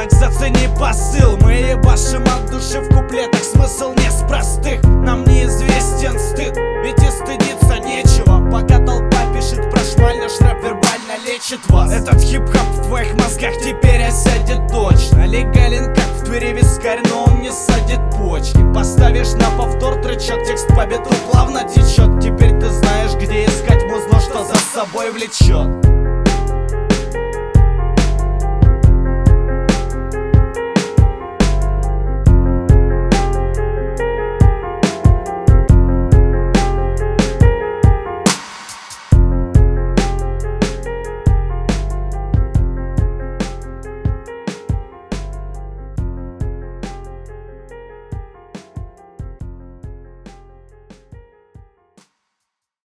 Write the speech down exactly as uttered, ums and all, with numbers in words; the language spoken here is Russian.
так зацени посыл. Мы ебашим от души в куплетах, смысл не с простых. Нам неизвестен стыд, ведь и стыдиться нечего. Пока толпа пишет про шмаль, наш рэп вербально лечит вас. Этот хип-хоп в твоих мозгах теперь осядет точно. Легален как в Твери вискарь, но он не садит почки. Поставишь на повтор тречок, текст по бетру плавно течет. Теперь ты знаешь, где искать музло, что за собой влечет.